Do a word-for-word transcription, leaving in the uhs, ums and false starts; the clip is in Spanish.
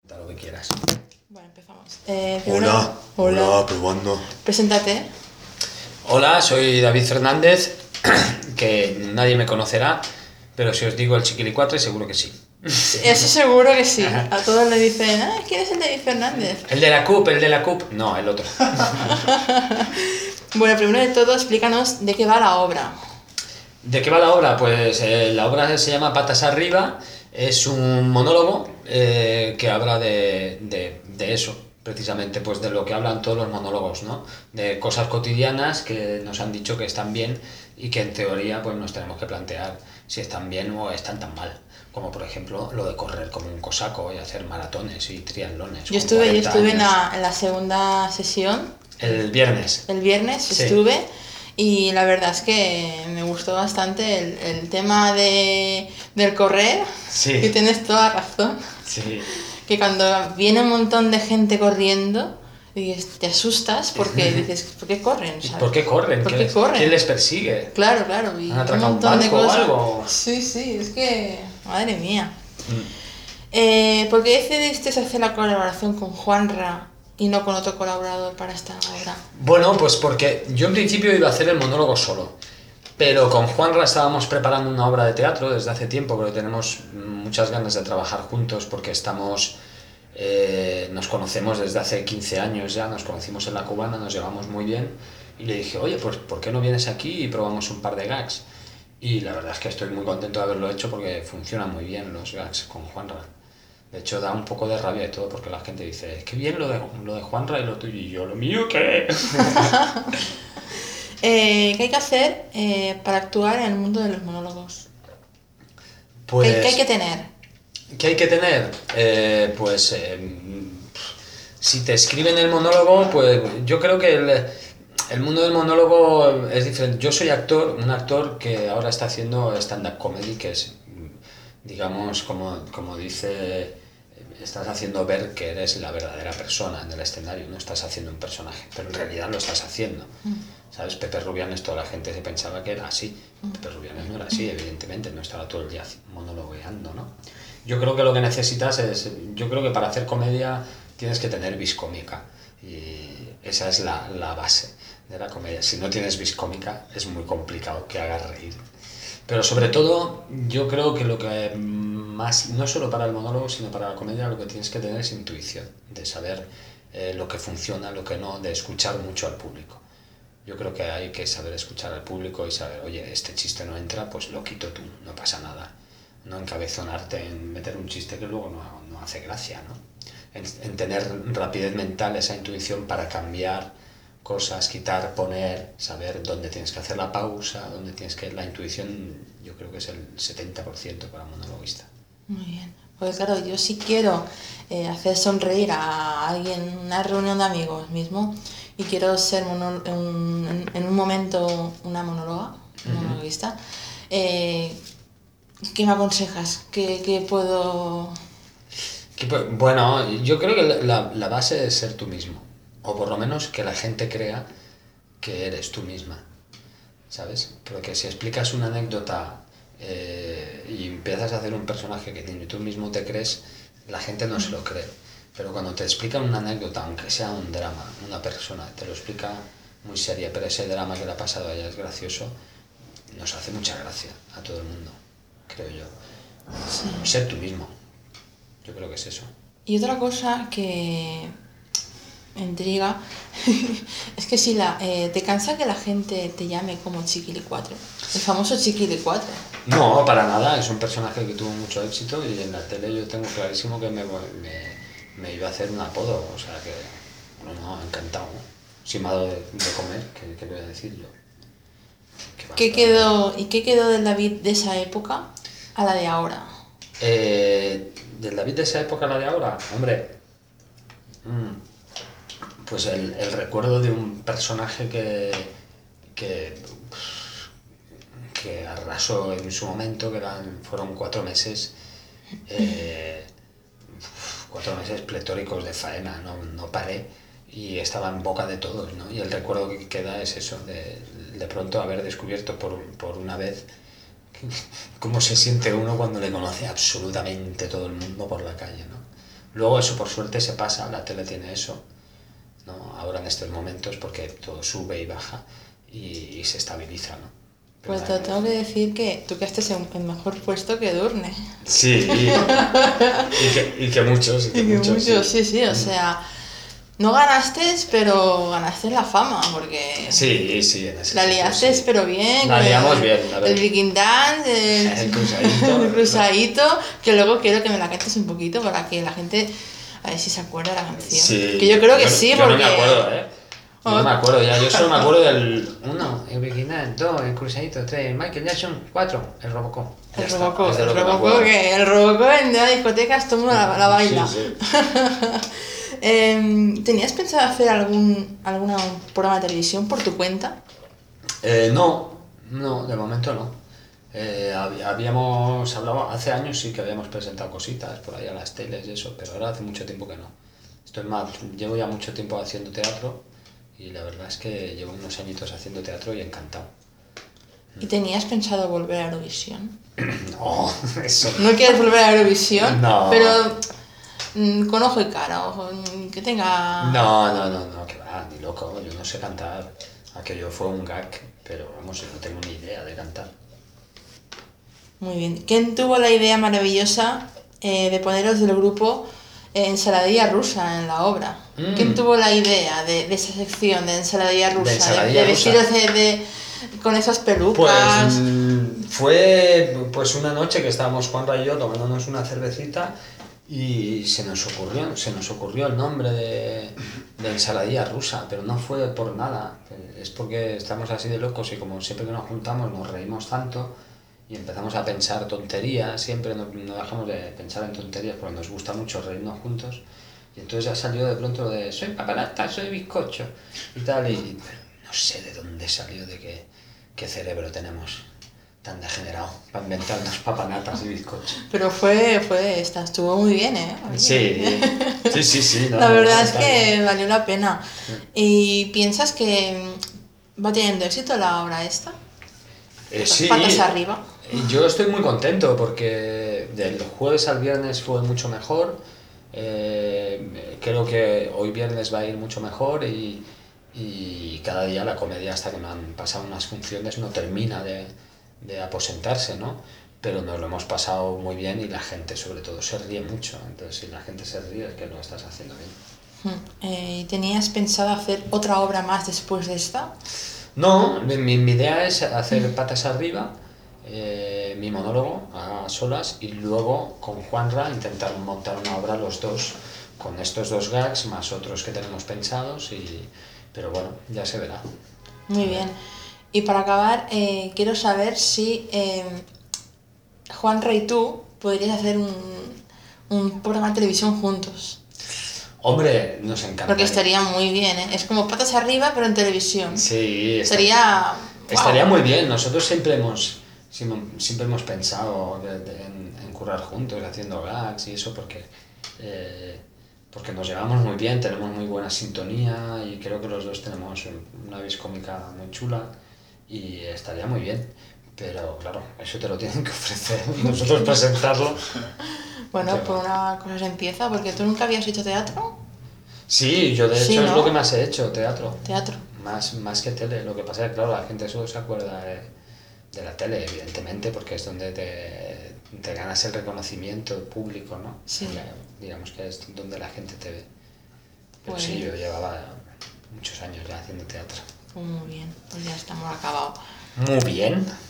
Da lo que quieras. Bueno, empezamos. Eh, Hola, hola, hola, probando. Preséntate. Hola, soy David Fernández, que nadie me conocerá, pero si os digo el Chiquilicuatre, seguro que sí. Eso seguro que sí. A todos le dicen, ah, ¿quién es el David Fernández? ¿El de la C U P? ¿El de la C U P? No, el otro. Bueno, primero de todo, explícanos de qué va la obra. ¿De qué va la obra? Pues eh, la obra se llama Patas Arriba, es un monólogo eh, que habla de, de, de eso, precisamente, pues de lo que hablan todos los monólogos, ¿no? De cosas cotidianas que nos han dicho que están bien y que en teoría pues nos tenemos que plantear si están bien o están tan mal. Como por ejemplo lo de correr como un cosaco y hacer maratones y triatlones. Yo estuve, yo estuve en la, en la segunda sesión. El viernes. El viernes Sí. estuve y la verdad es que me gustó bastante el, el tema de, del correr. Sí. Y tienes toda razón. Sí. Que cuando viene un montón de gente corriendo, te asustas porque dices, ¿por qué corren? ¿Sabes? ¿Por qué corren? ¿Por ¿Qué qué les, corren? ¿Quién les persigue? Claro, claro. Y ¿Han un atracado un montón de banco o cosas. algo? Sí, sí, es que, madre mía. Mm. Eh, ¿Por qué decidiste hacer la colaboración con Juanra y no con otro colaborador para esta obra? Bueno, pues porque yo en principio iba a hacer el monólogo solo, pero con Juanra estábamos preparando una obra de teatro desde hace tiempo, porque tenemos muchas ganas de trabajar juntos, porque estamos, eh, nos conocemos desde hace quince años ya, nos conocimos en La Cubana, nos llevamos muy bien, y le dije, oye, pues ¿por qué no vienes aquí y probamos un par de gags? Y la verdad es que estoy muy contento de haberlo hecho porque funcionan muy bien los gags con Juanra. De hecho, da un poco de rabia y todo porque la gente dice, qué bien lo de, lo de Juanra y lo tuyo, y yo, ¿lo mío qué? eh, ¿Qué hay que hacer eh, para actuar en el mundo de los monólogos? Pues, ¿Qué, ¿Qué hay que tener? ¿Qué hay que tener? Eh, pues, eh, si te escriben el monólogo, pues yo creo que el, el mundo del monólogo es diferente. Yo soy actor, un actor que ahora está haciendo stand-up comedy, que es, digamos, como, como dice, estás haciendo ver que eres la verdadera persona en el escenario, no estás haciendo un personaje, pero en realidad lo estás haciendo. ¿Sabes? Pepe Rubianes, toda la gente se pensaba que era así. Pepe Rubianes no era así, evidentemente, no estaba todo el día monologueando, ¿no? Yo creo que lo que necesitas es, yo creo que para hacer comedia tienes que tener vis cómica, y esa es la, la base de la comedia. Si no tienes vis cómica es muy complicado que hagas reír. Pero sobre todo, yo creo que lo que más, no solo para el monólogo, sino para la comedia, lo que tienes que tener es intuición, de saber eh, lo que funciona, lo que no, de escuchar mucho al público. Yo creo que hay que saber escuchar al público y saber, oye, este chiste no entra, pues lo quito tú, no pasa nada. No encabezonarte en meter un chiste que luego no, no hace gracia, ¿no? En, en tener rapidez mental, esa intuición para cambiar cosas, quitar, poner, saber dónde tienes que hacer la pausa, dónde tienes que... La intuición yo creo que es el setenta por ciento para un monologuista. Muy bien. Pues claro, yo sí quiero eh, hacer sonreír a alguien en una reunión de amigos mismo y quiero ser mono, un, en, en un momento una monóloga, una uh-huh. monologuista. Eh, ¿Qué me aconsejas? ¿Qué, qué puedo...? Bueno, yo creo que la, la base es ser tú mismo. O por lo menos que la gente crea que eres tú misma, ¿sabes? Porque si explicas una anécdota eh, y empiezas a hacer un personaje que ni tú mismo te crees, la gente no se lo cree. Pero cuando te explican una anécdota, aunque sea un drama, una persona te lo explica muy seria, pero ese drama que le ha pasado a ella es gracioso, nos hace mucha gracia a todo el mundo, creo yo. Sí. Ser tú mismo, yo creo que es eso. Y otra cosa que me intriga es que si la, eh, te cansa que la gente te llame como Chiquilicuatre, el famoso Chiquilicuatre. No, para nada, es un personaje que tuvo mucho éxito y en la tele yo tengo clarísimo que me, me, me iba a hacer un apodo, o sea que, no, no, encantado. Si me ha dado de, de comer, ¿qué, ¿qué voy a decir yo? ¿Qué quedó, ¿Y qué quedó del David de esa época a la de ahora? Eh, ¿Del David de esa época a la de ahora? Hombre, mmm, pues el, el recuerdo de un personaje que, que, que arrasó en su momento, que eran, fueron cuatro meses, eh, cuatro meses pletóricos de faena, no, no paré. Y estaba en boca de todos, ¿no? Y el recuerdo que queda es eso, de, de pronto haber descubierto por, por una vez cómo se siente uno cuando le conoce absolutamente todo el mundo por la calle, ¿no? Luego eso por suerte se pasa, la tele tiene eso, ¿no? Ahora en estos momentos porque todo sube y baja y, y se estabiliza, ¿no? Pero Pues te nada, tengo que decir que tú que estés en, en mejor puesto que Durne. sí, y, y, que, y que muchos, y que, Y que muchos, mucho, sí. sí, sí, o sea, no ganaste, pero ganaste la fama, porque Sí, sí, en ese la sitio, liaste, sí. pero bien. La con liamos el, bien, la el verdad. Viking Dance, el, El cruzadito. el cruzadito, que luego quiero que me la cantes un poquito para que la gente, a ver si se acuerda de la canción. Sí. Que yo creo que Yo, sí, yo porque... no me acuerdo, ¿eh? Yo no Oh, me acuerdo ya, yo solo me acuerdo del uno, el original, dos, el cruzadito, tres, Michael Jackson, cuatro, el Robocop. Ya el está, Robocop, es de el lo que me Robocop, acuerdo. que el Robocop en las discotecas todo el mundo la, la baila. Sí, sí. Em, ¿Tenías pensado hacer algún alguna programa de televisión por tu cuenta? Eh, no, no, de momento no. Eh, hab- habíamos hablado, hace años sí que habíamos presentado cositas por ahí a las teles y eso, pero ahora hace mucho tiempo que no. Estoy más, llevo ya mucho tiempo haciendo teatro y la verdad es que llevo unos añitos haciendo teatro y encantado. ¿Y tenías pensado volver a Eurovisión? No, eso ¿No quieres volver a Eurovisión? No. Pero mm, con ojo y cara, ojo, mm, que tenga... no, no, no, no, que va, ni loco, yo no sé cantar. Aquello fue un gag, pero vamos, yo no tengo ni idea de cantar. Muy bien. ¿Quién tuvo la idea maravillosa eh, de poneros del grupo eh, Ensaladilla Rusa en la obra? Mm. ¿Quién tuvo la idea de, de esa sección de Ensaladilla Rusa? Ensaladilla de, rusa. vestiros de, de- con esas pelucas. Pues mm, fue pues una noche que estábamos Juanra y yo tomándonos una cervecita y se nos ocurrió, se nos ocurrió el nombre de, de ensaladilla rusa, pero no fue por nada, es porque estamos así de locos y como siempre que nos juntamos nos reímos tanto y empezamos a pensar tonterías, siempre no, no dejamos de pensar en tonterías porque nos gusta mucho reírnos juntos y entonces ya salió de pronto lo de soy papalata, soy bizcocho y tal y no sé de dónde salió, de qué, qué cerebro tenemos tan degenerado para inventarnos papanatas y bizcochos. Pero fue, fue, esta, estuvo muy bien, ¿eh? Sí, sí, sí, sí. No, La no, verdad no, es está que bien. valió la pena. ¿Y piensas que mm, va teniendo éxito la obra esta? Eh, sí, Patas arriba. yo estoy muy contento porque del jueves al viernes fue mucho mejor. Eh, creo que hoy viernes va a ir mucho mejor y, y cada día la comedia, hasta que me han pasado unas funciones, no termina de, de aposentarse, ¿no? Pero nos lo hemos pasado muy bien y la gente sobre todo se ríe mucho. Entonces si la gente se ríe es que lo estás haciendo bien. Mm, eh, ¿Tenías pensado hacer otra obra más después de esta? No, mi, mi mi idea es hacer patas arriba, eh, mi monólogo a solas y luego con Juanra intentar montar una obra los dos, con estos dos gags más otros que tenemos pensados, y, pero bueno, ya se verá. Muy bien. Y para acabar, eh, quiero saber si eh, Juanra y tú podríais hacer un, un programa de televisión juntos. Hombre, nos encanta. Porque estaría muy bien, ¿eh? Es como patas arriba, pero en televisión. Sí, está- Sería... estaría ¡guau! muy bien. Nosotros siempre hemos, siempre, siempre hemos pensado de- de- en, en currar juntos, haciendo gags y eso, porque, eh, porque nos llevamos muy bien, tenemos muy buena sintonía y creo que los dos tenemos una vis cómica muy chula y estaría muy bien. Pero claro, eso te lo tienen que ofrecer. Nosotros presentarlo. Bueno, Qué por va. una cosa se empieza, porque tú nunca habías hecho teatro. Sí, yo de hecho Sí, es ¿no? lo que más he hecho, teatro. Teatro. Más, más que tele. Lo que pasa es que, claro, la gente solo se acuerda de, de la tele, evidentemente, porque es donde te, te ganas el reconocimiento público, ¿no? Sí. Porque, digamos que es donde la gente te ve. Pero Pues- sí, yo llevaba muchos años ya haciendo teatro. Pues muy bien, pues ya estamos acabados. Muy bien.